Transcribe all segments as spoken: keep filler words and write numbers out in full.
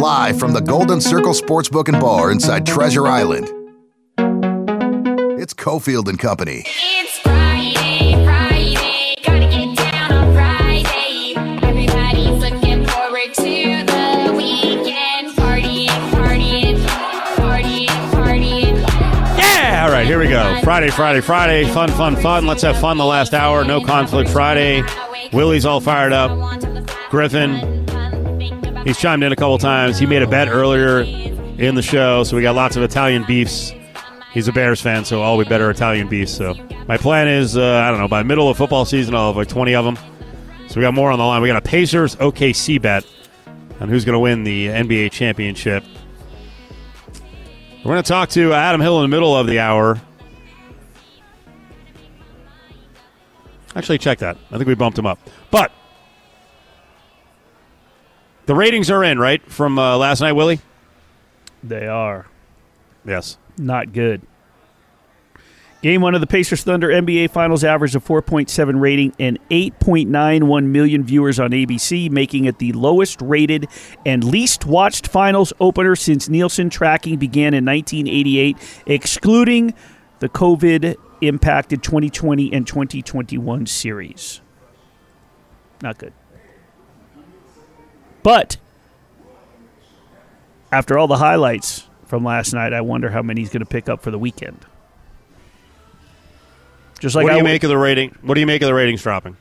Live from the Golden Circle Sportsbook and Bar inside Treasure Island, it's Cofield and Company. It's Friday, Friday, gotta get down on Friday. Everybody's looking forward to the weekend. Partying, partying, partying, partying. Yeah! All right, here we go. Friday, Friday, Friday. Fun, fun, fun. Let's have fun the last hour. No Conflict Friday. Willie's all fired up. Griffin, he's chimed in a couple times. He made a bet earlier in the show, so we got lots of Italian beefs. He's a Bears fan, so all we better Italian beefs. So my plan is, uh, I don't know, by middle of football season, I'll have like twenty of them. So we got more on the line. We got a Pacers O K C bet on who's going to win the N B A championship. We're going to talk to Adam Hill in the middle of the hour. Actually, check that. I think we bumped him up. But the ratings are in, right, from uh, last night, Willie? They are. Yes. Not good. Game one of the Pacers Thunder N B A Finals averaged a four point seven rating and eight point nine one million viewers on A B C, making it the lowest rated and least watched finals opener since Nielsen tracking began in nineteen eighty-eight, excluding the COVID-impacted twenty twenty and twenty twenty-one series. Not good. But after all the highlights from last night, I wonder how many he's going to pick up for the weekend. Just like what do I you w- make of the rating? What do you make of the ratings dropping?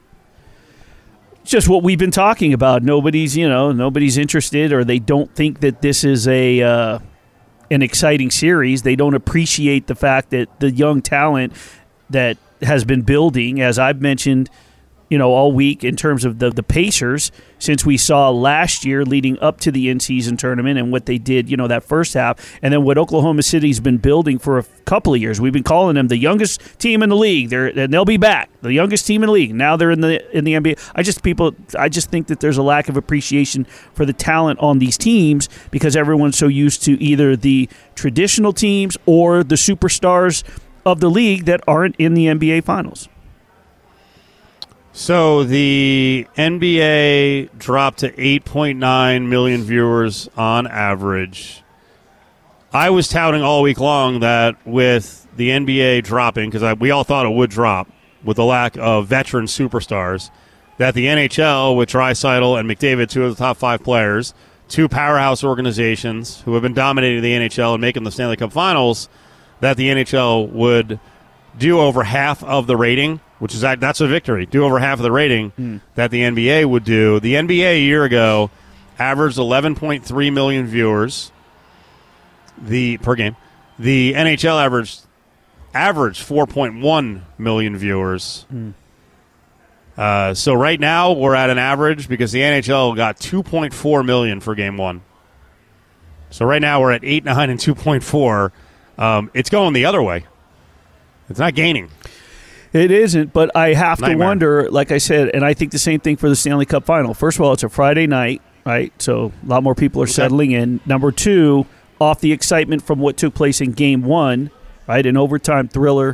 Just what we've been talking about. Nobody's, you know, nobody's interested, or they don't think that this is a uh, an exciting series. They don't appreciate the fact that the young talent that has been building, as I've mentioned, you know, all week in terms of the, the Pacers, since we saw last year leading up to the in-season tournament and what they did, you know, that first half, and then what Oklahoma City's been building for a couple of years. We've been calling them the youngest team in the league. They're and they'll be back, the youngest team in the league. Now they're in the in the N B A. I just people, I just think that there's a lack of appreciation for the talent on these teams because everyone's so used to either the traditional teams or the superstars of the league that aren't in the N B A Finals. So the N B A dropped to eight point nine million viewers on average. I was touting all week long that with the N B A dropping, because we all thought it would drop with the lack of veteran superstars, that the N H L with Draisaitl and McDavid, two of the top five players, two powerhouse organizations who have been dominating the N H L and making the Stanley Cup Finals, that the N H L would do over half of the rating, which is that's a victory. Do over half of the rating mm. that the N B A would do. The N B A a year ago averaged eleven point three million viewers the per game. The N H L averaged averaged four point one million viewers. Mm. Uh, so right now we're at an average because the N H L got two point four million for game one. So right now we're at eight point nine and two point four. Um, it's going the other way. It's not gaining. It isn't, but I have Nightmare. to wonder, like I said, and I think the same thing for the Stanley Cup Final. First of all, it's a Friday night, right? So a lot more people are okay. settling in. Number two, off the excitement from what took place in Game One, right? An overtime thriller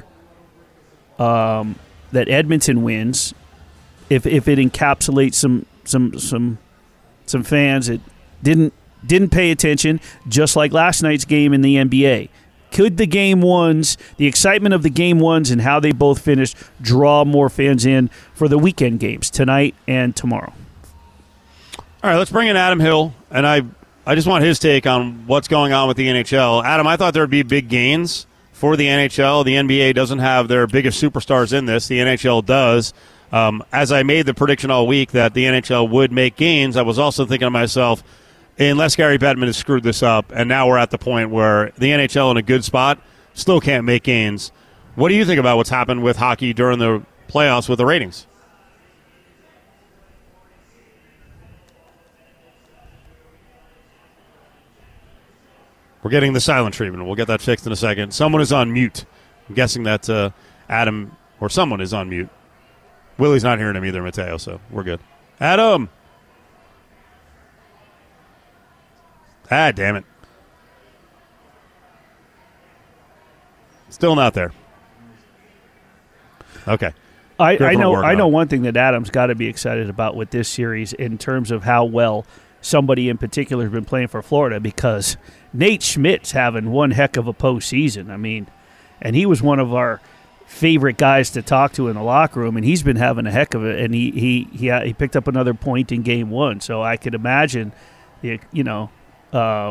um, that Edmonton wins. If if it encapsulates some some some some fans that didn't didn't pay attention, just like last night's game in the N B A. Could the game ones, the excitement of the game ones and how they both finished, draw more fans in for the weekend games tonight and tomorrow? All right, let's bring in Adam Hill, and I I just want his take on what's going on with the N H L. Adam, I thought there would be big gains for the N H L. The N B A doesn't have their biggest superstars in this. The N H L does. Um, as I made the prediction all week that the N H L would make gains, I was also thinking to myself, unless Gary Bettman has screwed this up, and now we're at the point where the N H L in a good spot still can't make gains. What do you think about what's happened with hockey during the playoffs with the ratings? We're getting the silent treatment. We'll get that fixed in a second. Someone is on mute. I'm guessing that uh, Adam or someone is on mute. Willie's not hearing him either, Mateo, so we're good. Adam! Ah, damn it. Still not there. Okay. I, I know I know one thing that Adam's got to be excited about with this series in terms of how well somebody in particular has been playing for Florida, because Nate Schmidt's having one heck of a postseason. I mean, and he was one of our favorite guys to talk to in the locker room, and he's been having a heck of it. And he he he, he picked up another point in game one, so I could imagine, you know, uh,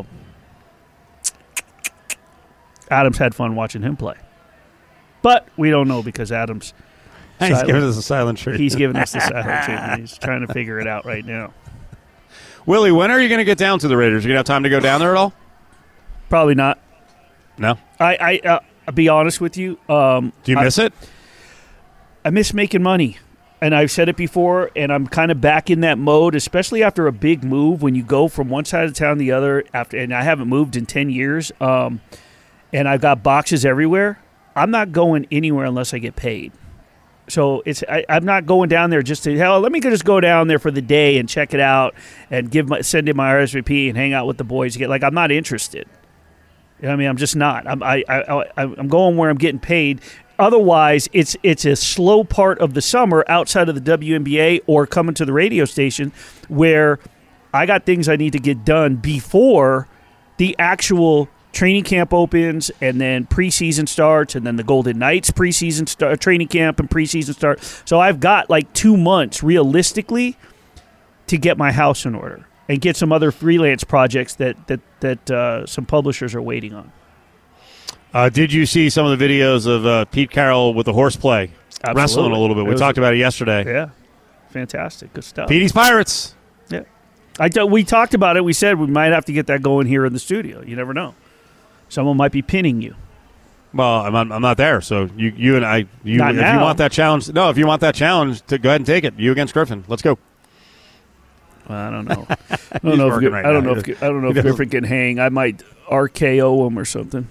Adams had fun watching him play. But we don't know, because Adams He's silent, giving us a silent treatment. He's giving us the silent treatment. He's trying to figure it out right now. Willie, when are you going to get down to the Raiders? You going to have time to go down there at all? Probably not. No? I, I uh, I'll be honest with you. Um, Do you miss I, it? I miss making money. And I've said it before, and I'm kind of back in that mode, especially after a big move, when you go from one side of town to the other. After, and I haven't moved in ten years, um, and I've got boxes everywhere. I'm not going anywhere unless I get paid. So it's I, I'm not going down there just to, hell, let me just go down there for the day and check it out and give my send in my R S V P and hang out with the boys. Get like I'm not interested. You know what I mean? I'm just not. I'm I, I, I I'm going where I'm getting paid. Otherwise, it's it's a slow part of the summer outside of the W N B A or coming to the radio station, where I got things I need to get done before the actual training camp opens, and then preseason starts, and then the Golden Knights preseason start, training camp and preseason start. So I've got like two months realistically to get my house in order and get some other freelance projects that that that uh, some publishers are waiting on. Uh, did you see some of the videos of uh, Pete Carroll with the horseplay Absolutely. wrestling a little bit? It We was talked a, about it yesterday. Yeah, fantastic, good stuff. Petey's Pirates. Yeah, I th- we talked about it. We said we might have to get that going here in the studio. You never know. Someone might be pinning you. Well, I'm I'm not there, so you you and I you Not if now. you want that challenge, no, if you want that challenge, to go ahead and take it. You against Griffin. Let's go. Well, I don't know. I He's don't know. If, working Gri- right I don't now. know if I don't know He if doesn't- Griffin can hang. I might R K O him or something.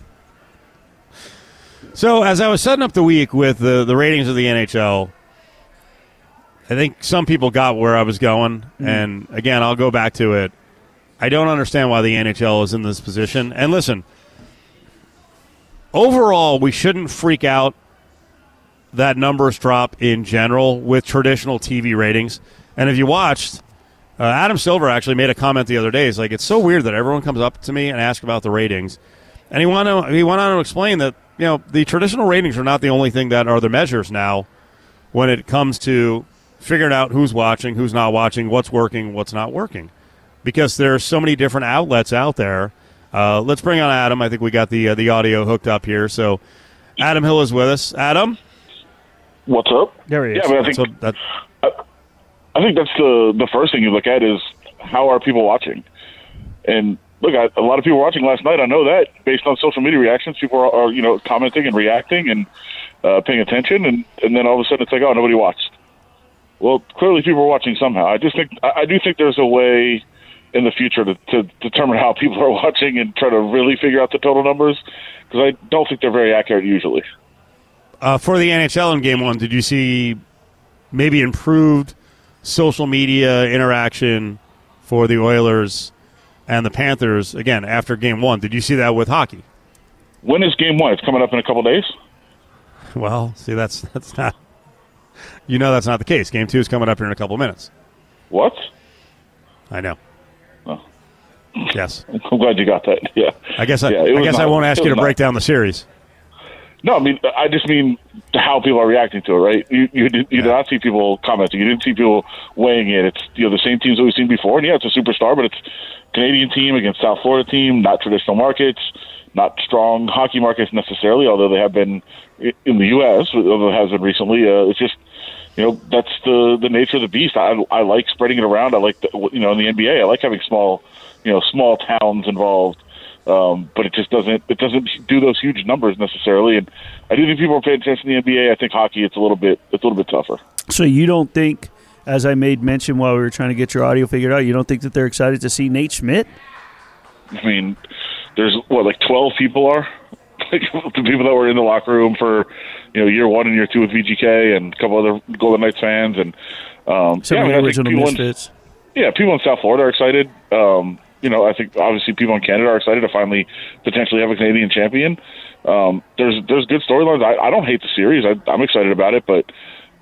So as I was setting up the week with the the ratings of the N H L, I think some people got where I was going, Mm-hmm. and again, I'll go back to it. I don't understand why the N H L is in this position. And listen, overall, we shouldn't freak out that numbers drop in general with traditional T V ratings. And if you watched, uh, Adam Silver actually made a comment the other day. He's like, it's so weird that everyone comes up to me and asks about the ratings. And he went on, he went on to explain that, you know, the traditional ratings are not the only thing that are the measures now when it comes to figuring out who's watching, who's not watching, what's working, what's not working. Because there's so many different outlets out there. Uh, let's bring on Adam. I think we got the uh, the audio hooked up here. So Adam Hill is with us. Adam? What's up? There he is. Yeah, but I think So that, I think that's the the first thing you look at is how are people watching. And look, I, a lot of people were watching last night. I know that based on social media reactions, people are, are you know commenting and reacting and uh, paying attention, and, and then all of a sudden it's like, oh, nobody watched. Well, clearly people are watching somehow. I just think I, I do think there's a way in the future to, to determine how people are watching and try to really figure out the total numbers, because I don't think they're very accurate usually. uh, for the N H L in Game One, did you see maybe improved social media interaction for the Oilers and the Panthers again after Game One? Did you see that with hockey? When is Game One? It's coming up in a couple days. Well, see, that's that's not. You know that's not the case. Game Two is coming up here in a couple minutes. What? I know. Oh. Yes. I'm glad you got that. Yeah. I guess I, Yeah, it I was guess I not- won't ask it you to was break not. down the series. No, I mean, I just mean how people are reacting to it, right? You you did, you did not see people commenting. You didn't see people weighing in. It's you know the same teams that we've seen before. And yeah, it's a superstar, but it's Canadian team against South Florida team, not traditional markets, not strong hockey markets necessarily, although they have been in the U S, although it has been recently. Uh, it's just, you know, that's the the nature of the beast. I I like spreading it around. I like, the, you know, in the N B A, I like having small, you know, small towns involved. Um, but it just doesn't it doesn't do those huge numbers necessarily. And I do think people are paying attention to the N B A. I think hockey it's a little bit it's a little bit tougher. So you don't think, as I made mention while we were trying to get your audio figured out, you don't think that they're excited to see Nate Schmidt? I mean, there's what like twelve people are like the people that were in the locker room for you know year one and year two with V G K and a couple other Golden Knights fans and um, Some yeah, I of mean, the I think original people in- misfits. Yeah, people in South Florida are excited. Um, you know, I think obviously people in Canada are excited to finally potentially have a Canadian champion. Um, there's there's good storylines. I, I don't hate the series. I, I'm excited about it, but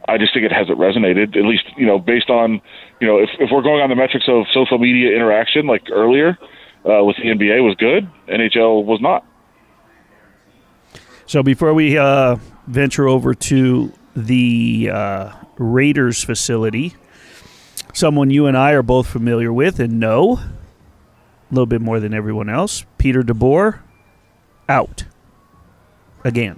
I just think it hasn't resonated, at least, you know, based on, you know, if, if we're going on the metrics of social media interaction, like earlier uh, with the N B A was good, N H L was not. So before we uh, venture over to the uh, Raiders facility, someone you and I are both familiar with and know a little bit more than everyone else, Peter DeBoer, out again.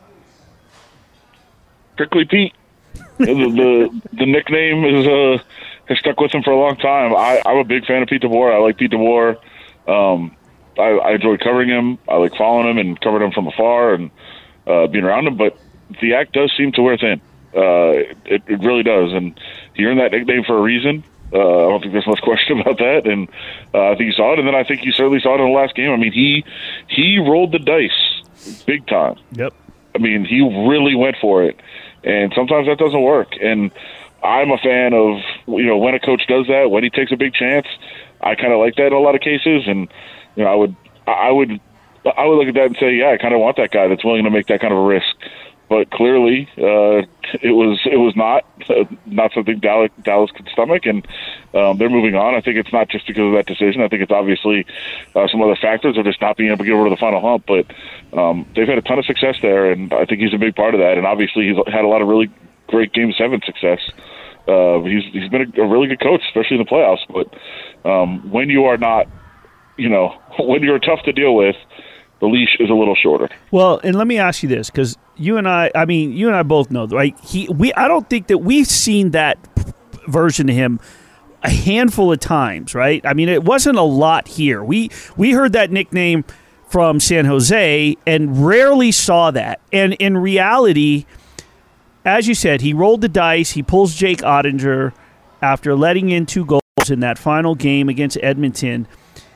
Prickly Pete. the, the the nickname is uh, has stuck with him for a long time. I, I'm a big fan of Pete DeBoer. I like Pete DeBoer. Um, I, I enjoy covering him. I like following him and covering him from afar and uh, being around him. But the act does seem to wear thin. Uh, it, it really does. And he earned that nickname for a reason. Uh, I don't think there's much question about that. And uh, I think you saw it. And then I think you certainly saw it in the last game. I mean, he he rolled the dice big time. Yep. I mean, he really went for it. And sometimes that doesn't work. And I'm a fan of, you know, when a coach does that, when he takes a big chance. I kind of like that in a lot of cases. And, you know, I would, I would, I would look at that and say, yeah, I kind of want that guy that's willing to make that kind of a risk. But clearly, uh, it was it was not uh, not something Dallas, Dallas could stomach, and um, they're moving on. I think it's not just because of that decision. I think it's obviously uh, some other factors of just not being able to get over to the final hump. But um, they've had a ton of success there, and I think he's a big part of that. And obviously, he's had a lot of really great Game Seven success. Uh, he's he's been a, a really good coach, especially in the playoffs. But um, when you are not, you know, when you're tough to deal with, the leash is a little shorter. Well, and let me ask you this, because you and I, I mean, you and I both know, right? He, we, I don't think that we've seen that version of him a handful of times, right? I mean, it wasn't a lot here. We we heard that nickname from San Jose and rarely saw that. And in reality, as you said, he rolled the dice. He pulls Jake Ottinger after letting in two goals in that final game against Edmonton.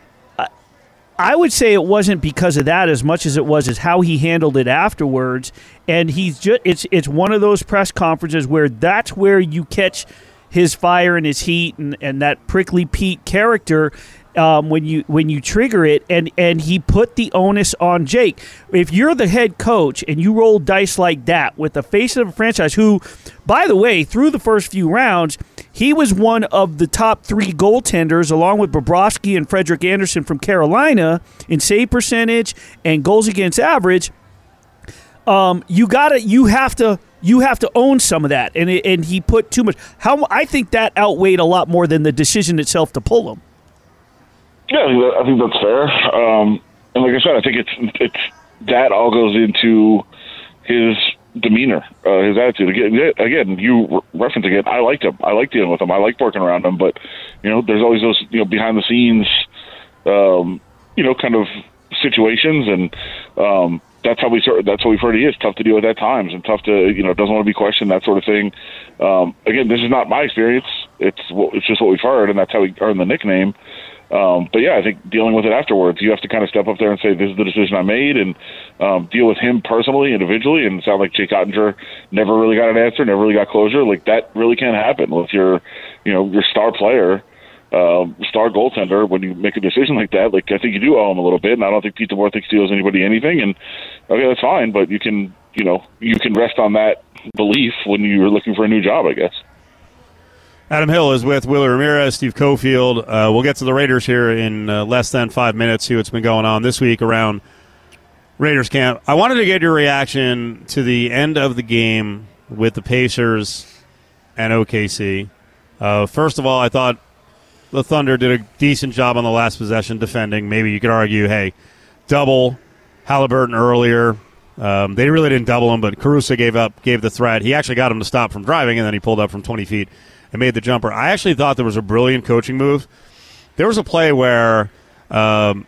I would say it wasn't because of that as much as it was as how he handled it afterwards. And he's just it's it's one of those press conferences where that's where you catch his fire and his heat and, and that prickly Pete character um, when you when you trigger it. And, and he put the onus on Jake. If you're the head coach and you roll dice like that with the face of a franchise who, by the way, through the first few rounds, he was one of the top three goaltenders, along with Bobrovsky and Frederik Andersen from Carolina, in save percentage and goals against average. Um, you gotta, you have to, you have to own some of that, and it, and he put too much. How I think that outweighed a lot more than the decision itself to pull him. Yeah, I think, that, I think that's fair. Um, and like I said, I think it's it's that all goes into his demeanor, uh, his attitude. Again, again, you referencing it. I liked him. I liked dealing with him. I liked working around him. But you know, there's always those you know behind the scenes, um, you know, kind of situations, and um, that's how we sort. That's what we've heard he is tough to deal with at times, and tough to you know doesn't want to be questioned, that sort of thing. Um, again, this is not my experience. It's it's just what we've heard, and that's how he earned the nickname. Um, but yeah, I think dealing with it afterwards, you have to kind of step up there and say, this is the decision I made, and um, deal with him personally, individually. And it sounded like Jake Ottinger never really got an answer, never really got closure. Like that really can't happen with your, you know, your star player, um, star goaltender. When you make a decision like that, like I think you do owe him a little bit. And I don't think Pete DeBoer thinks he owes anybody anything. And okay, that's fine, but you can, you know, you can rest on that belief when you're looking for a new job, I guess. Adam Hill is with Willie Ramirez, Steve Cofield. Uh, we'll get to the Raiders here in uh, less than five minutes, see what's been going on this week around Raiders camp. I wanted to get your reaction to the end of the game with the Pacers and O K C. Uh, first of all, I thought the Thunder did a decent job on the last possession defending. Maybe you could argue, hey, double Halliburton earlier. Um, they really didn't double him, but Caruso gave up, gave the threat. He actually got him to stop from driving, and then he pulled up from twenty feet and made the jumper. I actually thought there was a brilliant coaching move. There was a play where um,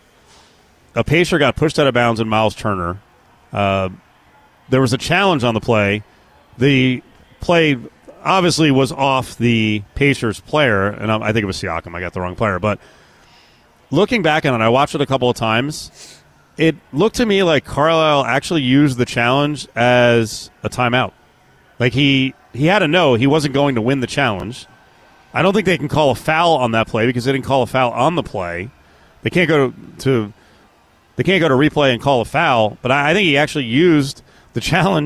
a Pacer got pushed out of bounds in Miles Turner. Uh, there was a challenge on the play. The play obviously was off the Pacers player, and I think it was Siakam. I got the wrong player. But looking back on it, I watched it a couple of times. It looked to me like Carlisle actually used the challenge as a timeout. Like he, he had to know he wasn't going to win the challenge. I don't think they can call a foul on that play because they didn't call a foul on the play. They can't go to, to they can't go to replay and call a foul. But I, I think he actually used the challenge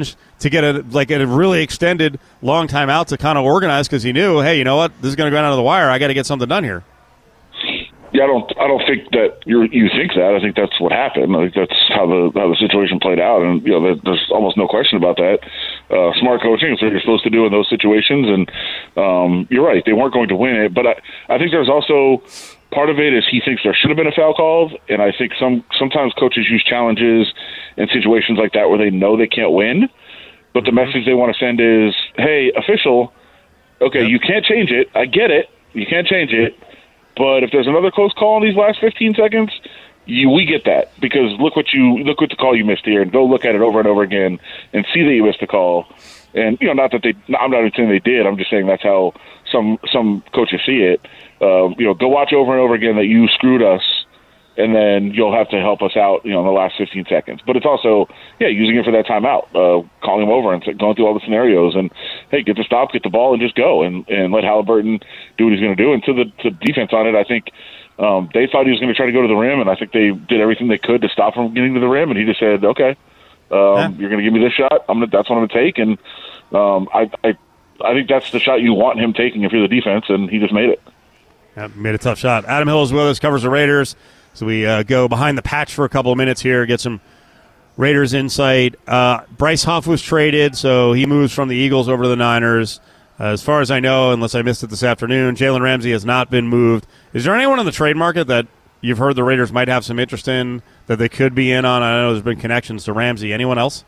to get a like a really extended long time out to kind of organize because he knew, hey, you know what, this is going to go down to the wire. I got to get something done here. Yeah, I don't. I don't think that you you think that. I think that's what happened. I think that's how the how the situation played out, and you know, there's almost no question about that. Uh, smart coaching is what you're supposed to do in those situations, and um, you're right. They weren't going to win it, but I, I think there's also part of it is he thinks there should have been a foul called, and I think some sometimes coaches use challenges in situations like that where they know they can't win, but the message they want to send is, "Hey, official, okay, yep. you can't change it. I get it. You can't change it." But if there's another close call in these last fifteen seconds, you, we get that because look what you look what the call you missed here, and go look at it over and over again and see that you missed the call. And you know, not that they, I'm not even saying they did. I'm just saying that's how some some coaches see it. Uh, you know, go watch over and over again that you screwed us, and then you'll have to help us out. You know, in the last fifteen seconds. But it's also, yeah, using it for that timeout, uh, calling him over and going through all the scenarios, and hey, get the stop, get the ball, and just go, and, and let Halliburton do what he's going to do. And to the to defense on it, I think um, they thought he was going to try to go to the rim, and I think they did everything they could to stop him getting to the rim, and he just said, okay, um, yeah. you're going to give me this shot. I'm gonna, that's what I'm going to take, and um, I, I I think that's the shot you want him taking if you're the defense, and he just made it. Yeah, made a tough shot. Adam Hill is with us, covers the Raiders. So we uh, go behind the patch for a couple of minutes here, get some Raiders insight. Uh, Bryce Huff was traded, so he moves from the Eagles over to the Niners. Uh, as far as I know, unless I missed it this afternoon, Jalen Ramsey has not been moved. Is there anyone in the trade market that you've heard the Raiders might have some interest in, that they could be in on? I know there's been connections to Ramsey. Anyone else?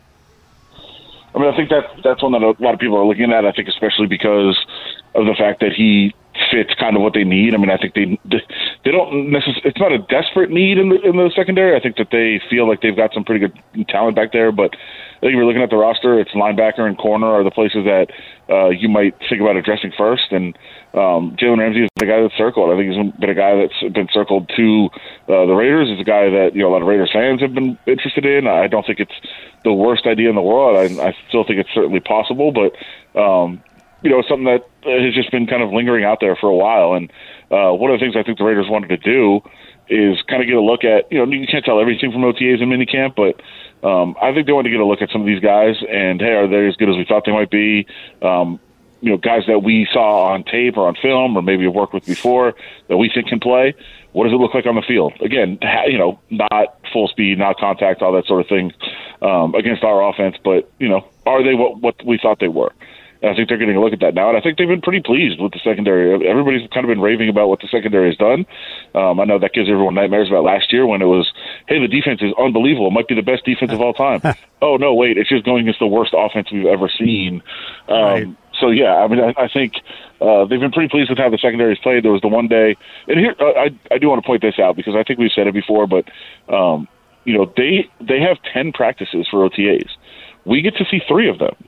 I mean, I think that that's one that a lot of people are looking at, I think especially because of the fact that he fits kind of what they need. I mean, I think they they don't necessarily. It's not a desperate need in the in the secondary. I think that they feel like they've got some pretty good talent back there. But I think if you're looking at the roster, it's linebacker and corner are the places that uh, you might think about addressing first. And um, Jalen Ramsey is the guy that's circled. I think he's been a guy that's been circled to uh, the Raiders. He's a guy that you know a lot of Raiders fans have been interested in. I don't think it's the worst idea in the world. I, I still think it's certainly possible, but. Um, You know, something that has just been kind of lingering out there for a while. And uh, one of the things I think the Raiders wanted to do is kind of get a look at, you know, you can't tell everything from O T As and minicamp, but um, I think they wanted to get a look at some of these guys and, hey, are they as good as we thought they might be? Um, you know, guys that we saw on tape or on film or maybe have worked with before that we think can play. What does it look like on the field? Again, you know, not full speed, not contact, all that sort of thing um, against our offense, but, you know, are they what, what we thought they were? And I think they're getting a look at that now, and I think they've been pretty pleased with the secondary. Everybody's kind of been raving about what the secondary has done. Um, I know that gives everyone nightmares about last year when it was, hey, the defense is unbelievable. It might be the best defense of all time. Oh, no, wait, it's just going against the worst offense we've ever seen. Um, right. So, yeah, I mean, I, I think uh, they've been pretty pleased with how the secondary has played. There was the one day, and here uh, I, I do want to point this out because I think we've said it before, but, um, you know, they they have ten practices for O T As. We get to see three of them.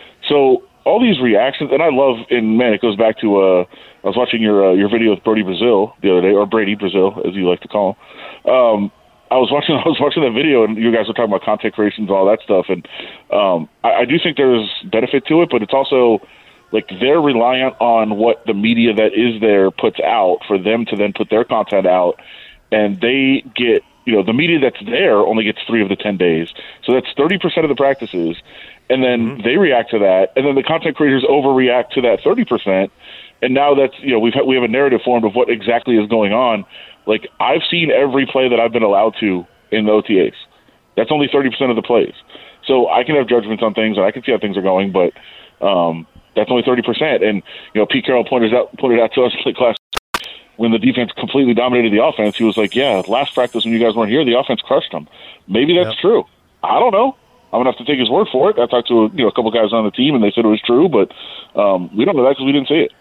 So, all these reactions, and I love, and man, it goes back to, uh, I was watching your uh, your video with Brody Brazil the other day, or Brady Brazil, as you like to call him. Um, I was watching I was watching that video, and you guys were talking about content creations and all that stuff, and um, I, I do think there's benefit to it, but it's also, like, they're reliant on what the media that is there puts out for them to then put their content out, and they get, you know, the media that's there only gets three of the ten days, so that's thirty percent of the practices. And then mm-hmm. they react to that, and then the content creators overreact to that thirty percent. And now that's, you know, we've ha- we have a narrative formed of what exactly is going on. Like, I've seen every play that I've been allowed to in the O T As. That's only thirty percent of the plays. So I can have judgments on things, and I can see how things are going, but um, that's only thirty percent. And, you know, Pete Carroll pointed out pointed out to us like last when the defense completely dominated the offense. He was like, yeah, last practice when you guys weren't here, the offense crushed them. Maybe that's yep. true. I don't know. I'm going to have to take his word for it. I talked to a, you know, a couple guys on the team, and they said it was true, but um, we don't know that because we didn't see it.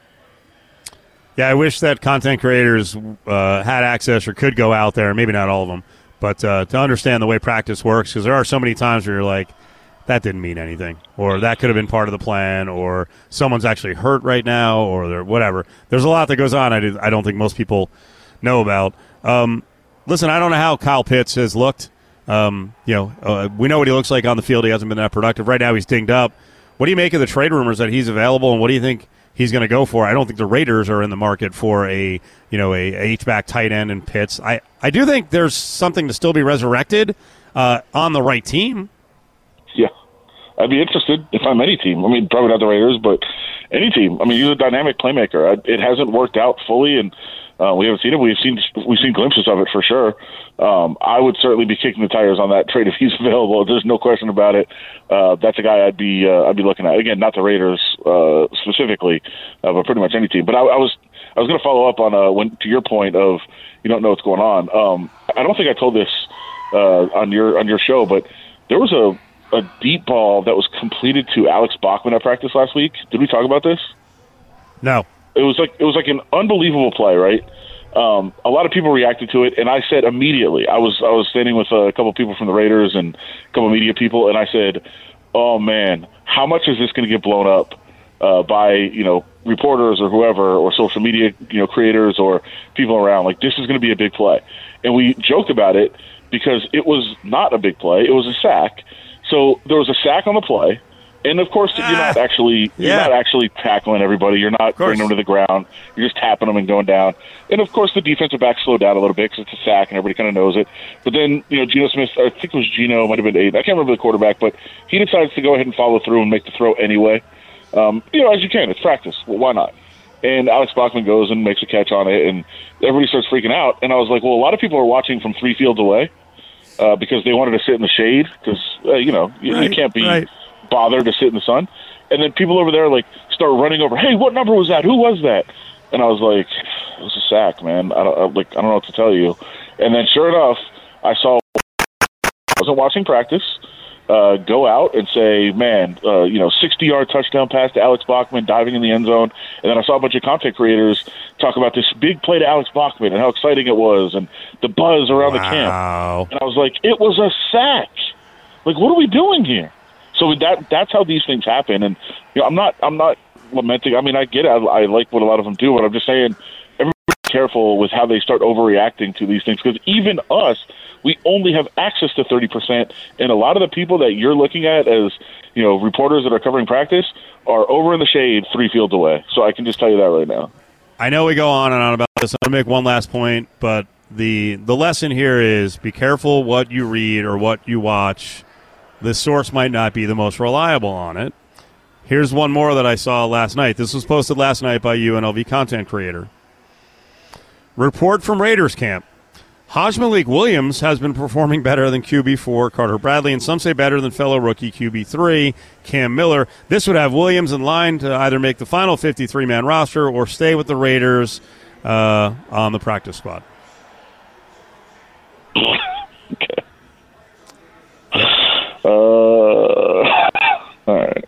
Yeah, I wish that content creators uh, had access or could go out there, maybe not all of them, but uh, to understand the way practice works, because there are so many times where you're like, that didn't mean anything, or that could have been part of the plan, or someone's actually hurt right now, or they're, whatever. There's a lot that goes on I, do, I don't think most people know about. Um, listen, I don't know how Kyle Pitts has looked. Um, you know, uh, we know what he looks like on the field. He hasn't been that productive. Right now he's dinged up. What do you make of the trade rumors that he's available, and what do you think he's going to go for? I don't think the Raiders are in the market for a, you know, a, a H-back tight end in Pitts. I, I do think there's something to still be resurrected uh, on the right team. Yeah. I'd be interested if I'm any team. I mean, probably not the Raiders, but any team. I mean, he's a dynamic playmaker. I, it hasn't worked out fully, and uh, we haven't seen it. We've seen we've seen glimpses of it for sure. Um, I would certainly be kicking the tires on that trade if he's available. There's no question about it. Uh, that's a guy I'd be uh, I'd be looking at. Again, not the Raiders uh, specifically, uh, but pretty much any team. But I, I was I was going to follow up on uh, when to your point of you don't know what's going on. Um, I don't think I told this uh, on your on your show, but there was a a deep ball that was completed to Alex Bachman at practice last week. Did we talk about this? No. It was like it was like an unbelievable play, right? Um, a lot of people reacted to it, and I said immediately. I was I was standing with a couple of people from the Raiders and a couple of media people, and I said, "Oh man, how much is this going to get blown up uh, by you know reporters or whoever or social media you know creators or people around? Like this is going to be a big play." And we joked about it because it was not a big play; it was a sack. So there was a sack on the play, and of course ah, you're not actually you're yeah. not actually tackling everybody. You're not bringing them to the ground. You're just tapping them and going down. And of course the defensive back slowed down a little bit because it's a sack and everybody kind of knows it. But then you know Geno Smith, I think it was Geno, might have been Aiden. I can't remember the quarterback, but he decides to go ahead and follow through and make the throw anyway. Um, you know, as you can, it's practice. Well, why not? And Alex Bachman goes and makes a catch on it, and everybody starts freaking out. And I was like, well, a lot of people are watching from three fields away. Uh, because they wanted to sit in the shade because, uh, you know, you, right, you can't be right. bothered to sit in the sun. And then people over there, like, start running over, hey, what number was that? Who was that? And I was like, it was a sack, man. I don't, I, like, I don't know what to tell you. And then sure enough, I saw I wasn't watching practice, uh, go out and say, man, uh, you know, sixty-yard touchdown pass to Alex Bachman, diving in the end zone. And then I saw a bunch of content creators talk about this big play to Alex Bachman and how exciting it was and the buzz around wow. the camp. And I was like, it was a sack. Like, what are we doing here? So that that's how these things happen. And you know, I'm not I'm not lamenting. I mean, I get it. I, I like what a lot of them do, but I'm just saying, everybody's careful with how they start overreacting to these things because even us, we only have access to thirty percent, and a lot of the people that you're looking at as, you know, reporters that are covering practice are over in the shade three fields away. So I can just tell you that right now. I know we go on and on about this. I'm going to make one last point, but the the lesson here is be careful what you read or what you watch. The source might not be the most reliable on it. Here's one more that I saw last night. This was posted last night by U N L V content creator. Report from Raiders camp. Hajj Malik Williams has been performing better than Q B four Carter Bradley, and some say better than fellow rookie Q B three Cam Miller. This would have Williams in line to either make the final fifty-three man roster or stay with the Raiders uh, on the practice squad. Okay. Uh, all right.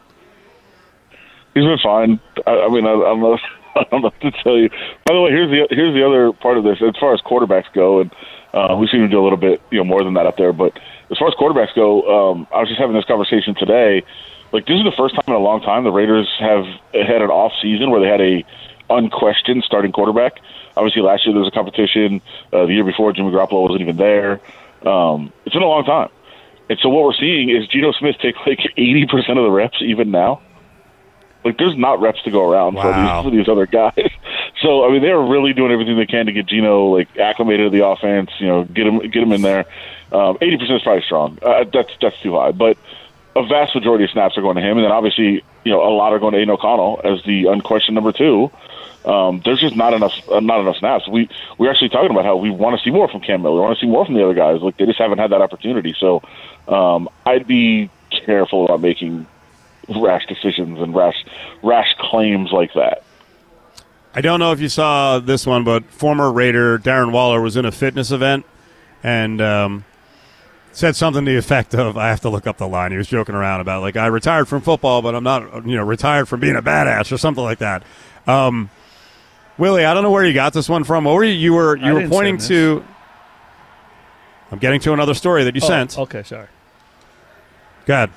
He's been fine. I, I mean, I, I'm not. I don't know what to tell you. By the way, here's the here's the other part of this. As far as quarterbacks go, and uh, we seem to do a little bit, you know, more than that up there. But as far as quarterbacks go, um, I was just having this conversation today. Like, this is the first time in a long time the Raiders have had an off season where they had a unquestioned starting quarterback. Obviously, last year there was a competition. Uh, the year before, Jimmy Garoppolo wasn't even there. Um, it's been a long time, and so what we're seeing is Geno Smith take like eighty percent of the reps even now. Like, there's not reps to go around wow. for, these, for these other guys. So, I mean, they're really doing everything they can to get Geno, like, acclimated to the offense, you know, get him get him in there. Um, eighty percent is probably strong. Uh, that's that's too high. But a vast majority of snaps are going to him. And then, obviously, you know, a lot are going to Aiden O'Connell as the unquestioned number two. Um, there's just not enough uh, not enough snaps. We, we're actually talking about how we want to see more from Cam Miller. We want to see more from the other guys. Like, they just haven't had that opportunity. So um, I'd be careful about making rash decisions and rash rash claims like that. I don't know if you saw this one, but former Raider Darren Waller was in a fitness event and um, said something to the effect of, I have to look up the line. He was joking around about, like, I retired from football, but I'm not, you know, retired from being a badass or something like that. Um, Willie, I don't know where you got this one from. What were you, you were you I were didn't pointing send to? I'm getting to another story that you oh, sent. Okay, sorry. Go ahead.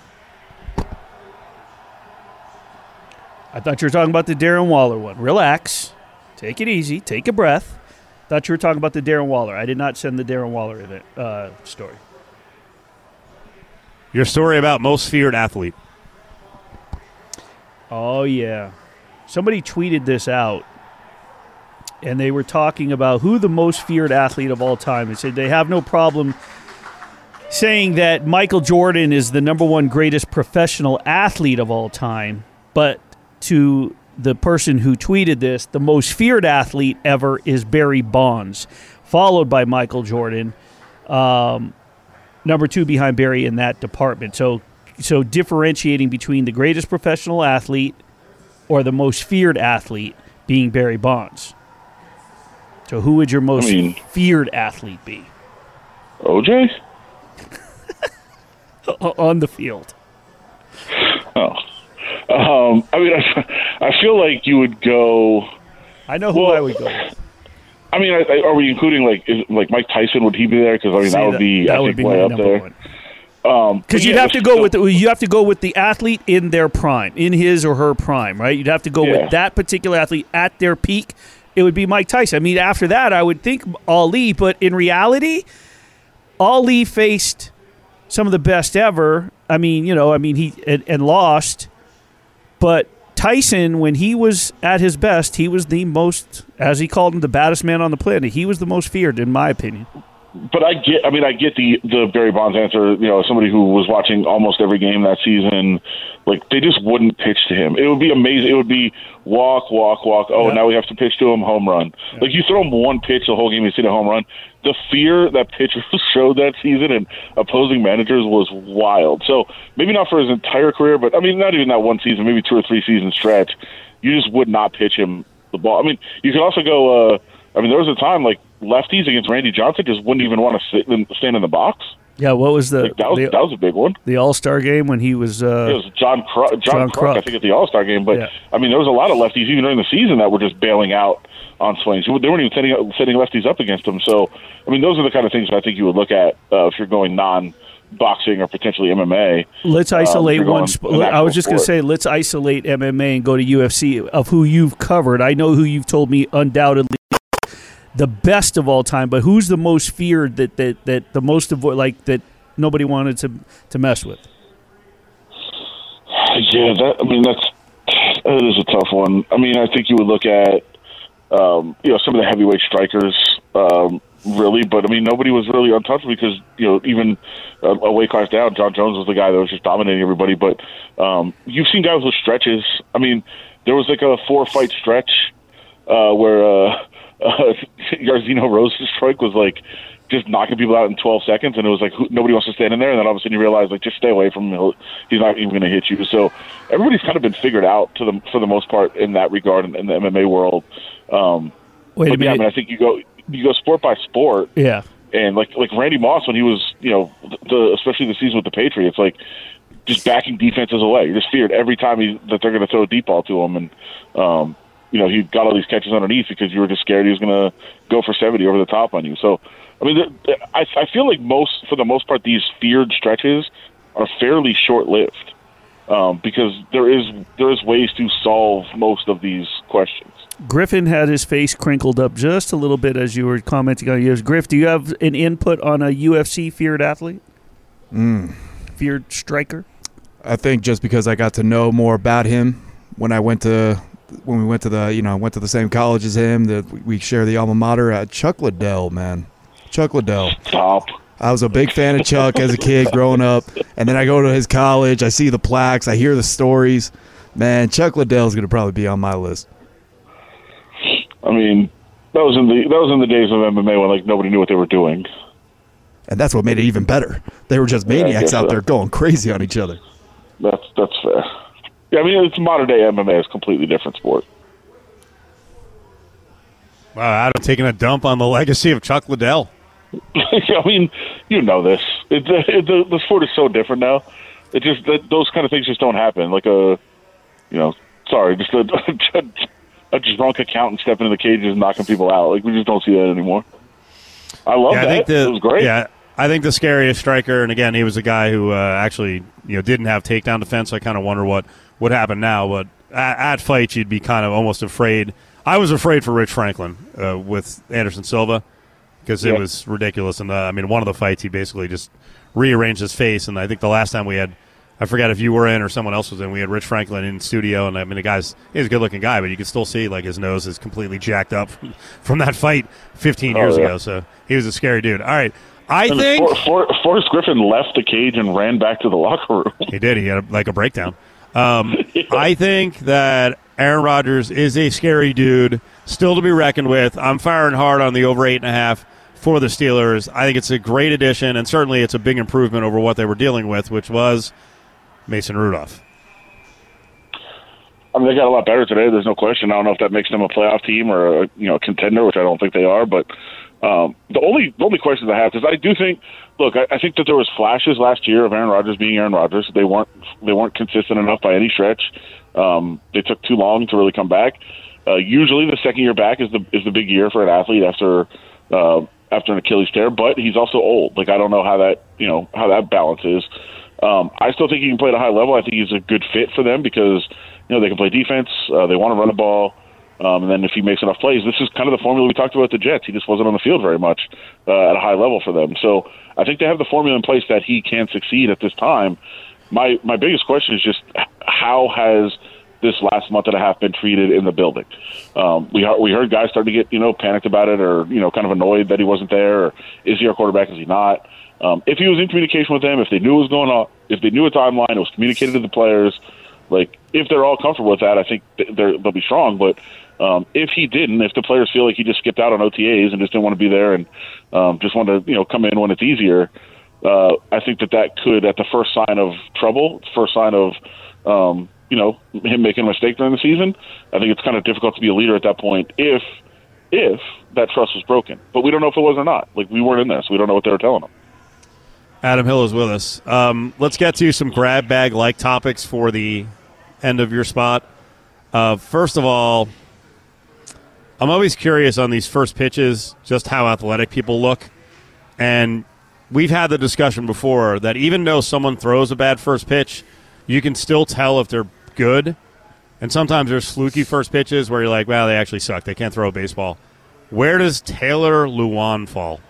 I thought you were talking about the Darren Waller one. Relax. Take it easy. Take a breath. Thought you were talking about the Darren Waller. I did not send the Darren Waller event uh, story. Your story about most feared athlete. Oh, yeah. Somebody tweeted this out, and they were talking about who the most feared athlete of all time. They said they have no problem saying that Michael Jordan is the number one greatest professional athlete of all time, but to the person who tweeted this, the most feared athlete ever is Barry Bonds, followed by Michael Jordan, um, number two behind Barry in that department. So, so differentiating between the greatest professional athlete or the most feared athlete being Barry Bonds. So who would your most I mean, feared athlete be? O J? On the field. Oh. Um, I mean, I, I feel like you would go... I know who well, I would go with. I mean, I, I, are we including, like, is, like Mike Tyson? Would he be there? Because, I mean, See, that would be, that I would think, be way my up number there. one. Um, Because but you'd yeah, have to go with the, you have to go with the athlete in their prime, in his or her prime, right? You'd have to go Yeah. with that particular athlete at their peak. It would be Mike Tyson. I mean, after that, I would think Ali, but in reality, Ali faced some of the best ever. I mean, you know, I mean, he and, and lost, but Tyson, when he was at his best, he was the most, as he called him, the baddest man on the planet. He was the most feared, in my opinion. But I get, I mean, I get the, the Barry Bonds answer, you know, somebody who was watching almost every game that season, like, they just wouldn't pitch to him. It would be amazing. It would be walk, walk, walk. Oh, Yeah. now we have to pitch to him, home run. Yeah. Like, you throw him one pitch the whole game, you see the home run. The fear that pitchers showed that season and opposing managers was wild. So maybe not for his entire career, but, I mean, not even that one season, maybe two or three season stretch. You just would not pitch him the ball. I mean, you could also go, uh, I mean, there was a time, like, lefties against Randy Johnson just wouldn't even want to sit and stand in the box. Yeah, what was the Like, that was the, that was a big one. the All-Star game when he was? Uh, It was John Kruk, John, John Kruk, I Kruk. think, at the All-Star game. But, Yeah. I mean, there was a lot of lefties, even during the season, that were just bailing out on swings. They weren't even setting, setting lefties up against them. So, I mean, those are the kind of things I think you would look at uh, if you're going non-boxing or potentially M M A. Let's isolate Um, you're one. going Sp- an I was just actual going to sport. say, let's isolate M M A and go to U F C of who you've covered. I know who you've told me undoubtedly the best of all time, but who's the most feared that that, that the most avoid like that nobody wanted to to mess with? Yeah, that, I mean, that's that is a tough one. I mean, I think you would look at, um, you know, some of the heavyweight strikers, um, really, but I mean, nobody was really untouchable because, you know, even a, a weight class down, John Jones was the guy that was just dominating everybody. But um, you've seen guys with stretches. I mean, there was like a four fight stretch uh, where uh, uh, Yarzino Rose's strike was like just knocking people out in twelve seconds, and it was like who, nobody wants to stand in there, and then all of a sudden you realize, like, just stay away from him. He'll, he's not even going to hit you. So everybody's kind of been figured out to the for the most part in that regard in, in the M M A world. Um, Wait a but yeah, I minute. mean, I think you go you go sport by sport, Yeah. and like like Randy Moss when he was, you know, the especially the season with the Patriots, like just backing defenses away. You're just feared every time he, that they're going to throw a deep ball to him, and um, you know, he got all these catches underneath because you were just scared he was going to go for seventy over the top on you. So, I mean, the, the, I, I feel like most, for the most part, these feared stretches are fairly short-lived um, because there is there is ways to solve most of these questions. Griffin had his face crinkled up just a little bit as you were commenting on yours. Griff, do you have an input on a U F C feared athlete? Mm. Feared striker? I think just because I got to know more about him when I went to when we went to the you know went to the same college as him, that we share the alma mater at Chuck Liddell, man. Chuck Liddell. Stop. I was a big fan of Chuck as a kid growing up, and then I go to his college, I see the plaques, I hear the stories. Man, Chuck Liddell is going to probably be on my list. I mean, that was in the that was in the days of M M A when like nobody knew what they were doing. And that's what made it even better. They were just Yeah, I maniacs guess out so. there going crazy on each other. That's that's fair. Yeah, I mean, it's modern day M M A is a completely different sport. Wow, Adam taking a dump on the legacy of Chuck Liddell. I mean, you know this. It, it, the, the sport is so different now. It just that, those kind of things just don't happen. Like a, you know, sorry, just a, a drunk accountant stepping in the cages and knocking people out. Like we just don't see that anymore. I love Yeah, that. I think the, it was great. Yeah, I think the scariest striker, and again, he was a guy who uh, actually you know didn't have takedown defense. So I kind of wonder what would happen now. But at, at fights, you'd be kind of almost afraid. I was afraid for Rich Franklin uh, with Anderson Silva because Yeah. it was ridiculous. And uh, I mean, one of the fights, he basically just rearranged his face. And I think the last time we had, I forget if you were in or someone else was in, we had Rich Franklin in studio. And I mean, the guy's he's a good looking guy, but you can still see like his nose is completely jacked up from, from that fight fifteen Oh, years yeah. ago. So he was a scary dude. All right. I And think For, For, Forrest Griffin left the cage and ran back to the locker room. he did. He had a, like a breakdown. Um, I think that Aaron Rodgers is a scary dude, still to be reckoned with. I'm firing hard on the over eight and a half for the Steelers. I think it's a great addition, and certainly it's a big improvement over what they were dealing with, which was Mason Rudolph. I mean, they got a lot better today. There's no question. I don't know if that makes them a playoff team or a, you know, a contender, which I don't think they are. But um, the only the only questions I have is I do think. Look, I, I think that there was flashes last year of Aaron Rodgers being Aaron Rodgers. They weren't they weren't consistent enough by any stretch. Um, they took too long to really come back. Uh, usually, the second year back is the is the big year for an athlete after uh, after an Achilles tear. But he's also old. Like I don't know how that you know how that balance is. Um, I still think he can play at a high level. I think he's a good fit for them because you know they can play defense. Uh, they want to run the ball. Um, and then if he makes enough plays, this is kind of the formula we talked about with the Jets. He just wasn't on the field very much uh, at a high level for them. So I think they have the formula in place that he can succeed at this time. My my biggest question is just how has this last month and a half been treated in the building? Um, we we heard guys start to get you know panicked about it, or you know kind of annoyed that he wasn't there. Or is he our quarterback? Is he not? Um, if he was in communication with them, if they knew what was going on, if they knew a timeline, it was communicated to the players. Like if they're all comfortable with that, I think they're, they'll be strong. But um, if he didn't, if the players feel like he just skipped out on O T As and just didn't want to be there and um, just wanted to you know come in when it's easier, uh, I think that that could, at the first sign of trouble, first sign of um, you know him making a mistake during the season, I think it's kind of difficult to be a leader at that point if if that trust was broken. But we don't know if it was or not. Like we weren't in there, so we don't know what they were telling him. Adam Hill is with us. Um, let's get to some grab bag like topics for the end of your spot. Uh, first of all, I'm always curious on these first pitches, just how athletic people look. And we've had the discussion before that even though someone throws a bad first pitch, you can still tell if they're good. And sometimes there's fluky first pitches where you're like, well, they actually suck. They can't throw a baseball. Where does Taylor Lewan fall?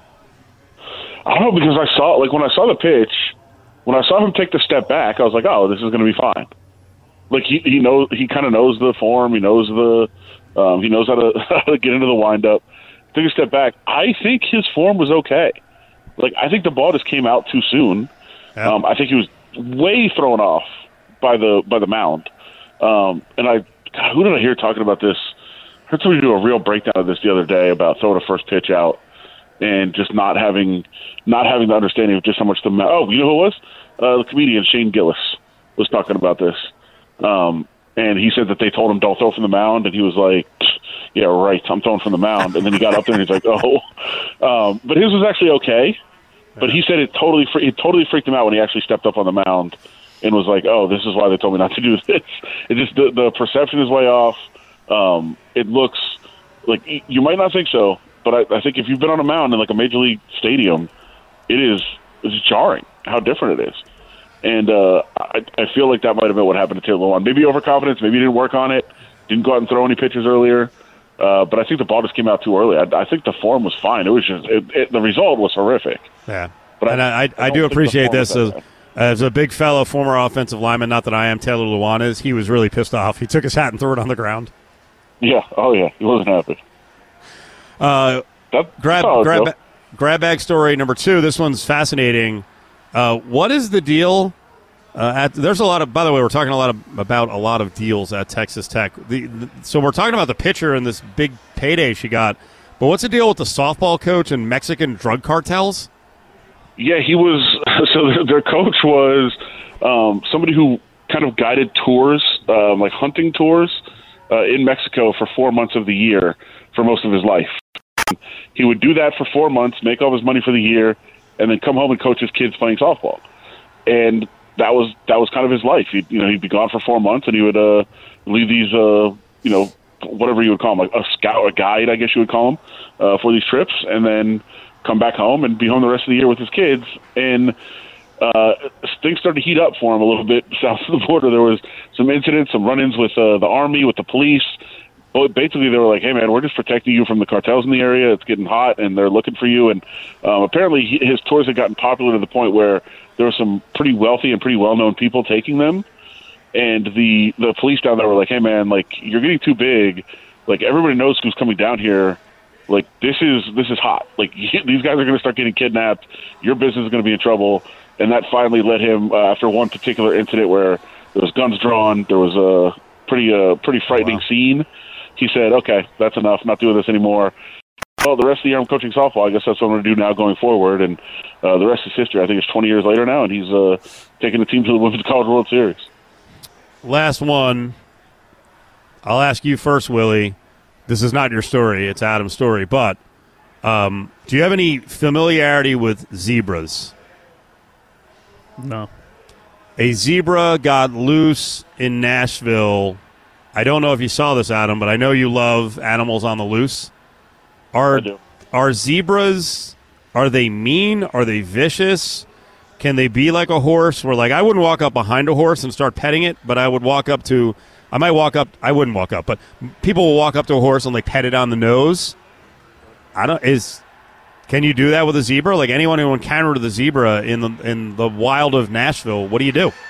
I don't know, because I saw, like, when I saw the pitch, when I saw him take the step back, I was like, oh, this is going to be fine. Like, he he knows, he kind of knows the form, he knows the, um, he knows how to, how to get into the windup. Took a step back. I think his form was okay. Like, I think the ball just came out too soon. Yeah. Um, I think he was way thrown off by the by the mound. Um, and I, God, who did I hear talking about this? I heard somebody do a real breakdown of this the other day about throwing a first pitch out and just not having not having the understanding of just how much the – oh, you know who it was? Uh, the comedian Shane Gillis was talking about this. Um, and he said that they told him don't throw from the mound, and he was like, yeah, right, I'm throwing from the mound. And then he got up there and he's like, oh. Um, but his was actually okay. But he said it totally fre- it totally freaked him out when he actually stepped up on the mound and was like, oh, this is why they told me not to do this. It just the, the perception is way off. Um, it looks like – you might not think so, but I, I think if you've been on a mound in like a major league stadium, it is it's jarring how different it is. And uh, I, I feel like that might have been what happened to Taylor Lewan. Maybe overconfidence, maybe he didn't work on it, didn't go out and throw any pitches earlier. Uh, but I think the ball just came out too early. I, I think the form was fine. It was just it, it, the result was horrific. Yeah, but and I, I, I, I do appreciate this as, as a big fellow former offensive lineman. Not that I am Taylor Lewan is. He was really pissed off. He took his hat and threw it on the ground. Yeah. Oh yeah. He wasn't happy. Uh, that, grab oh, grab no. grab bag story number two. This one's fascinating. Uh, what is the deal? Uh, at, there's a lot of. By the way, we're talking a lot of, about a lot of deals at Texas Tech. The, the, so we're talking about the pitcher and this big payday she got. But what's the deal with the softball coach and Mexican drug cartels? Yeah, he was. So their, their coach was um, somebody who kind of guided tours, um, like hunting tours, uh, in Mexico for four months of the year for most of his life. He would do that for four months, make all his money for the year, and then come home and coach his kids playing softball. And that was that was kind of his life. He'd, you know, he'd be gone for four months, and he would uh, leave these, uh, you know, whatever you would call them, like a scout, a guide, I guess you would call them, uh, for these trips, and then come back home and be home the rest of the year with his kids. And uh, things started to heat up for him a little bit south of the border. There was some incidents, some run-ins with uh, the Army, with the police. But basically, they were like, hey, man, we're just protecting you from the cartels in the area. It's getting hot, and they're looking for you. And um, apparently, he, his tours had gotten popular to the point where there were some pretty wealthy and pretty well-known people taking them. And the the police down there were like, hey, man, like, you're getting too big. Like, everybody knows who's coming down here. Like, this is this is hot. Like, these guys are going to start getting kidnapped. Your business is going to be in trouble. And that finally led him, uh, after one particular incident where there was guns drawn, there was a pretty uh, pretty frightening wow. scene. He said, okay, that's enough. I'm not doing this anymore. Well, the rest of the year I'm coaching softball. I guess that's what I'm going to do now going forward. And uh, the rest is history. I think it's twenty years later now, and he's uh, taking the team to the Women's College World Series. Last one. I'll ask you first, Willie. This is not your story. It's Adam's story. But um, do you have any familiarity with zebras? No. A zebra got loose in Nashville. I don't know if you saw this, Adam, but I know you love animals on the loose. Are I do. Are zebras, are they mean? Are they vicious? Can they be like a horse where, like, I wouldn't walk up behind a horse and start petting it, but I would walk up to, I might walk up, I wouldn't walk up, but people will walk up to a horse and, like, pet it on the nose. I don't, is, can you do that with a zebra? Like, anyone who encountered the zebra in the in the wild of Nashville, what do you do?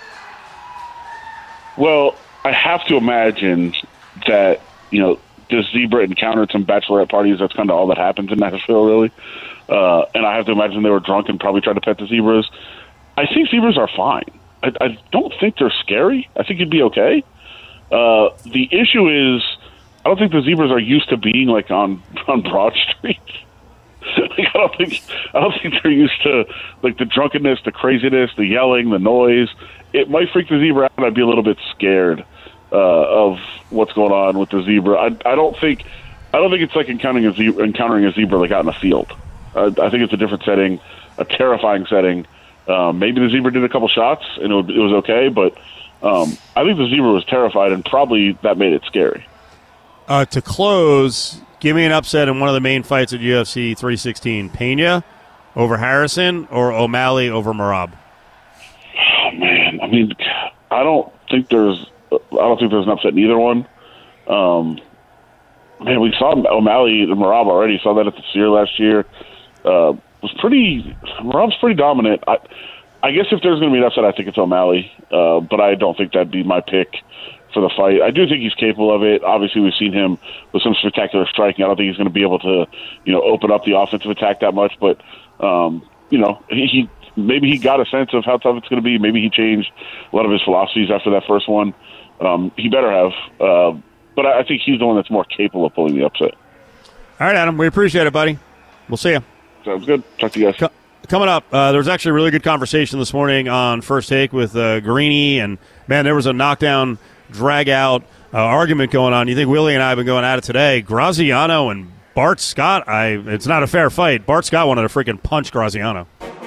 Well, I have to imagine that, you know, this zebra encountered some bachelorette parties. That's kind of all that happens in Nashville, really. Uh, and I have to imagine they were drunk and probably tried to pet the zebras. I think zebras are fine. I, I don't think they're scary. I think you'd be okay. Uh, the issue is, I don't think the zebras are used to being like on on Broad Street. like, I don't think I don't think they're used to like the drunkenness, the craziness, the yelling, the noise. It might freak the zebra out, and I'd be a little bit scared uh, of what's going on with the zebra. I, I don't think I don't think it's like encountering a zebra, encountering a zebra like out in a field. I, I think it's a different setting, a terrifying setting. Um, maybe the zebra did a couple shots and it, would, it was okay, but um, I think the zebra was terrified, and probably that made it scary. Uh, to close, give me an upset in one of the main fights at U F C three sixteen. Pena over Harrison or O'Malley over Merab? Oh, man. I mean, I don't think there's I don't think there's an upset in either one. Um, man, we saw O'Malley and Merab already. Saw that at the Sear last year. Uh, was pretty Merab's pretty dominant. I, I guess if there's going to be an upset, I think it's O'Malley. Uh, but I don't think that'd be my pick for the fight. I do think he's capable of it. Obviously, we've seen him with some spectacular striking. I don't think he's going to be able to, you know, open up the offensive attack that much. But, um, you know, he, he maybe he got a sense of how tough it's going to be. Maybe he changed a lot of his philosophies after that first one. Um, he better have. Uh, but I, I think he's the one that's more capable of pulling the upset. All right, Adam. We appreciate it, buddy. We'll see you. Sounds good. Talk to you guys. Co- coming up, uh, there was actually a really good conversation this morning on First Take with uh, Greeny, and, man, there was a knockdown, drag-out uh, argument going on. You think Willie and I have been going at it today. Graziano and Bart Scott, I it's not a fair fight. Bart Scott wanted to freaking punch Graziano.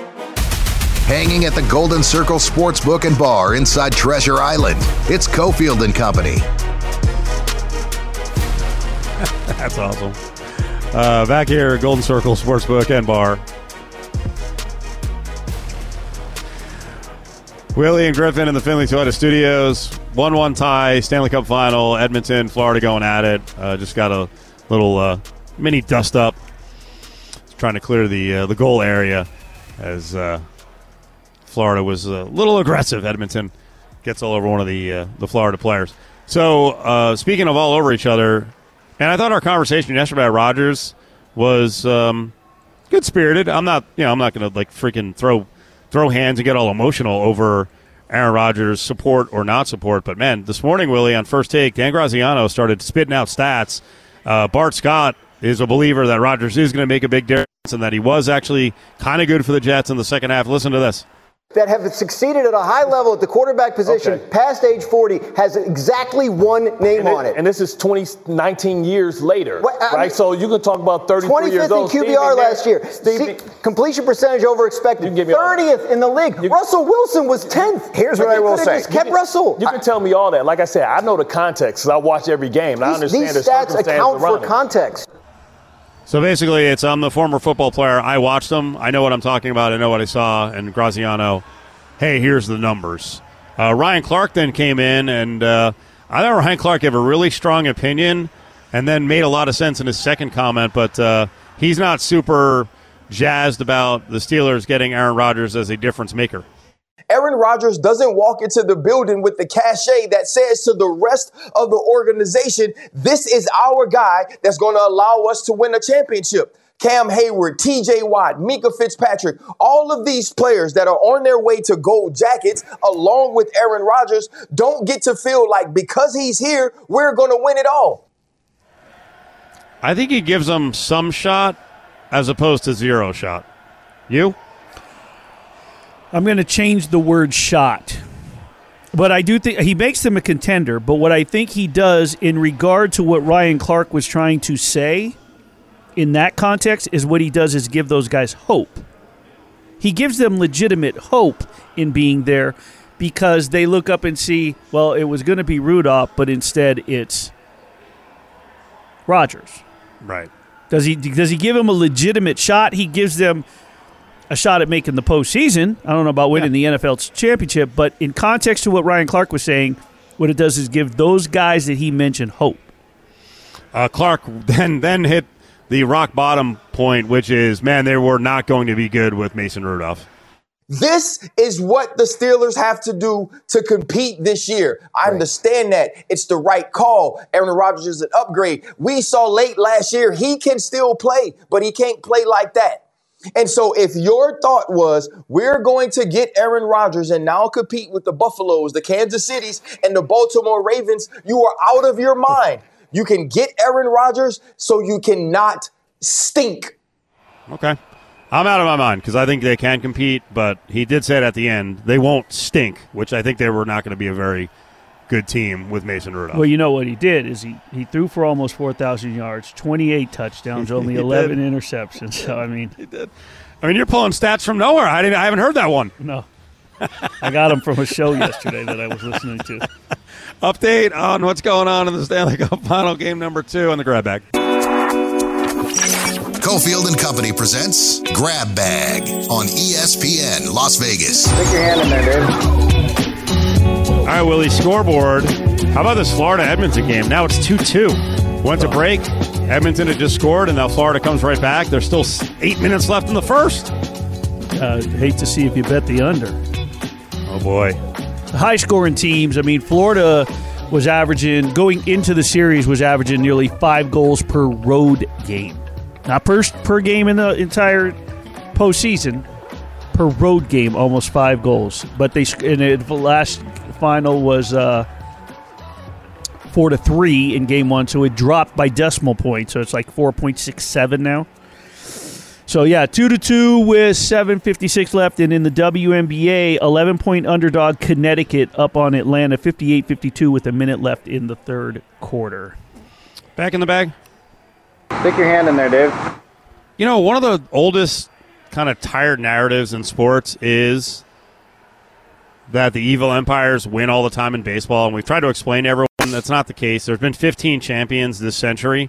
Hanging at the Golden Circle Sportsbook and Bar inside Treasure Island. It's Cofield and Company. That's awesome. Uh, back here at Golden Circle Sportsbook and Bar. Willie and Griffin in the Findlay Toyota Studios. one one tie, Stanley Cup Final, Edmonton, Florida going at it. Uh, just got a little uh, mini dust-up. Trying to clear the uh, the goal area as uh, Florida was a little aggressive. Edmonton gets all over one of the uh, the Florida players. So, uh, speaking of all over each other, and I thought our conversation yesterday about Rodgers was um, good-spirited. I'm not, you know, I'm not going to like freaking throw throw hands and get all emotional over Aaron Rodgers' support or not support. But, man, this morning, Willie, on First Take, Dan Graziano started spitting out stats. Uh, Bart Scott is a believer that Rodgers is going to make a big difference and that he was actually kind of good for the Jets in the second half. Listen to this. That have succeeded at a high level at the quarterback position Okay. past age forty has exactly one name And, on it, it. and this is twenty, nineteen years later, What, I right? mean, So you can talk about thirty-three years twenty-fifth in old. Q B R Steve last year. Steve, See, completion percentage over expected. You can give me all that. thirtieth in the league. You- Russell Wilson was tenth. Here's Like, what I they will could've say. Just kept Russell. you can tell me all that. Like I said, I know the context because I watch every game. And I These, understand these the stats circumstances account around for it. context. So basically, it's I'm the former football player. I watched them. I know what I'm talking about. I know what I saw. And Graziano, hey, here's the numbers. Uh, Ryan Clark then came in, and uh, I thought Ryan Clark gave a really strong opinion and then made a lot of sense in his second comment, but uh, he's not super jazzed about the Steelers getting Aaron Rodgers as a difference maker. Aaron Rodgers doesn't walk into the building with the cachet that says to the rest of the organization, this is our guy that's going to allow us to win a championship. Cam Hayward, T J Watt, Minkah Fitzpatrick, all of these players that are on their way to gold jackets, along with Aaron Rodgers, don't get to feel like because he's here, we're going to win it all. I think he gives them some shot as opposed to zero shot. You? I'm going to change the word shot. But I do think he makes them a contender. But what I think he does in regard to what Ryan Clark was trying to say in that context is what he does is give those guys hope. He gives them legitimate hope in being there because they look up and see, well, it was going to be Rudolph, but instead it's Rodgers. Right. Does he does he give them a legitimate shot? He gives them a shot at making the postseason. I don't know about winning yeah. the N F L championship, but in context to what Ryan Clark was saying, what it does is give those guys that he mentioned hope. Uh, Clark then then hit the rock bottom point, which is, man, they were not going to be good with Mason Rudolph. This is what the Steelers have to do to compete this year. I right. understand that. It's the right call. Aaron Rodgers is an upgrade. We saw late last year he can still play, but he can't play like that. And so if your thought was we're going to get Aaron Rodgers and now compete with the Buffaloes, the Kansas Cities, and the Baltimore Ravens, you are out of your mind. You can get Aaron Rodgers so you cannot stink. Okay. I'm out of my mind because I think they can compete, but he did say it at the end. They won't stink, which I think they were not going to be a very good team with Mason Rudolph. Well, you know what he did is he, he threw for almost four thousand yards, twenty-eight touchdowns, only eleven did. interceptions. So, I mean. He did. I mean, you're pulling stats from nowhere. I didn't. I haven't heard that one. No. I got him from a show yesterday that I was listening to. Update on what's going on in the Stanley Cup final game number two on the Grab Bag. Cofield and Company presents Grab Bag on E S P N Las Vegas. Stick your hand in there, Dave. All right, Willie, scoreboard. How about this Florida-Edmonton game? Now it's two two. Went to break. Edmonton had just scored, and now Florida comes right back. There's still eight minutes left in the first. Uh, hate to see if you bet the under. Oh, boy. High-scoring teams. I mean, Florida was averaging, going into the series, was averaging nearly five goals per road game. Not per, per game in the entire postseason. Per road game, almost five goals. But they in the last final was uh, four to three in game one, so it dropped by decimal points. So it's like four point six seven now. So yeah, two to two with seven fifty six left, and in the W N B A, eleven point underdog Connecticut up on Atlanta, fifty eight fifty two with a minute left in the third quarter. Back in the bag. Stick your hand in there, Dave. You know, one of the oldest kind of tired narratives in sports is that the evil empires win all the time in baseball, and we've tried to explain to everyone that's not the case. There's been fifteen champions this century,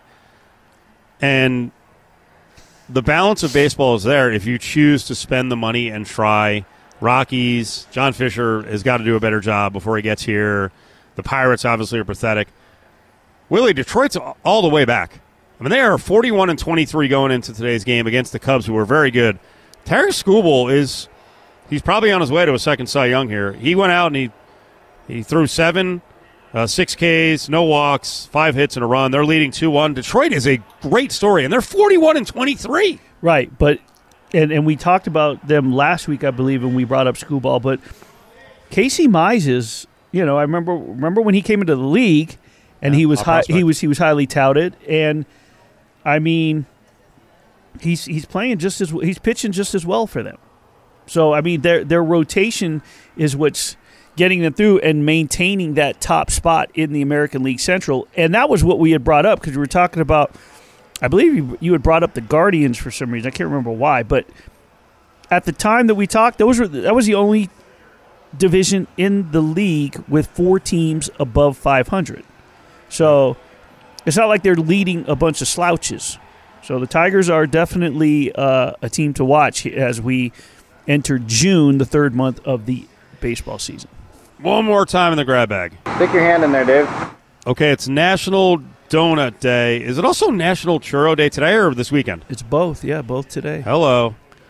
and the balance of baseball is there if you choose to spend the money and try. Rockies, John Fisher has got to do a better job before he gets here. The Pirates obviously are pathetic. Willie, Detroit's all the way back. I mean, they are forty-one and twenty-three going into today's game against the Cubs, who are very good. Terry Skubal is, he's probably on his way to a second Cy Young here. He went out and he he threw seven, uh, six Ks, no walks, five hits and a run. They're leading two one. Detroit is a great story, and they're forty-one and twenty-three. Right, but and and we talked about them last week, I believe, and we brought up Skubal. But Casey Mize is, you know, I remember remember when he came into the league, and yeah, he was high, he was he was highly touted, and I mean, he's he's playing just as he's pitching just as well for them. So I mean, their their rotation is what's getting them through and maintaining that top spot in the American League Central. And that was what we had brought up because we were talking about. I believe you, you had brought up the Guardians for some reason. I can't remember why, but at the time that we talked, those were that was the only division in the league with four teams above five hundred. So it's not like they're leading a bunch of slouches. So the Tigers are definitely uh, a team to watch as we enter June, the third month of the baseball season. One more time in the grab bag. Stick your hand in there, Dave. Okay, it's National Donut Day. Is it also National Churro Day today or this weekend? It's both, yeah, both today. Hello.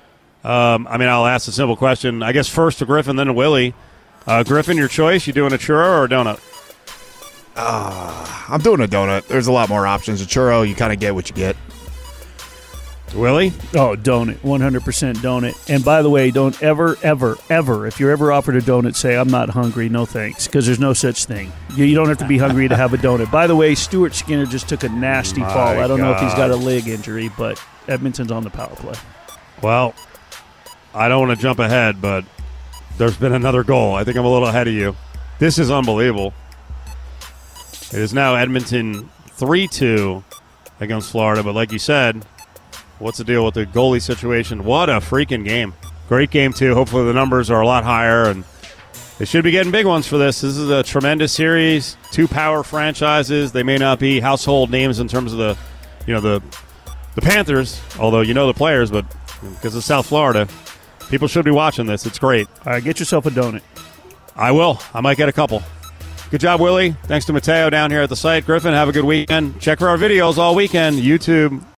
Um, I mean, I'll ask a simple question. I guess first to Griffin, then to Willie. Uh, Griffin, your choice. You doing a churro or a donut? Uh, I'm doing a donut. There's a lot more options. A churro, you kind of get what you get. Willie? Oh, donut. one hundred percent donut. And by the way, don't ever, ever, ever, if you're ever offered a donut, say, I'm not hungry, no thanks, because there's no such thing. You, you don't have to be hungry to have a donut. By the way, Stuart Skinner just took a nasty My fall. I don't know if he's got a God. leg injury, but Edmonton's on the power play. Well, I don't want to jump ahead, but there's been another goal. I think I'm a little ahead of you. This is unbelievable. It is now Edmonton three two against Florida, but like you said, what's the deal with the goalie situation? What a freaking game. Great game, too. Hopefully the numbers are a lot higher, and they should be getting big ones for this. This is a tremendous series. Two power franchises. They may not be household names in terms of the, you know, the the Panthers, although you know the players, but because of South Florida, people should be watching this. It's great. All right, get yourself a donut. I will. I might get a couple. Good job, Willie. Thanks to Mateo down here at the site. Griffin, have a good weekend. Check for our videos all weekend. YouTube,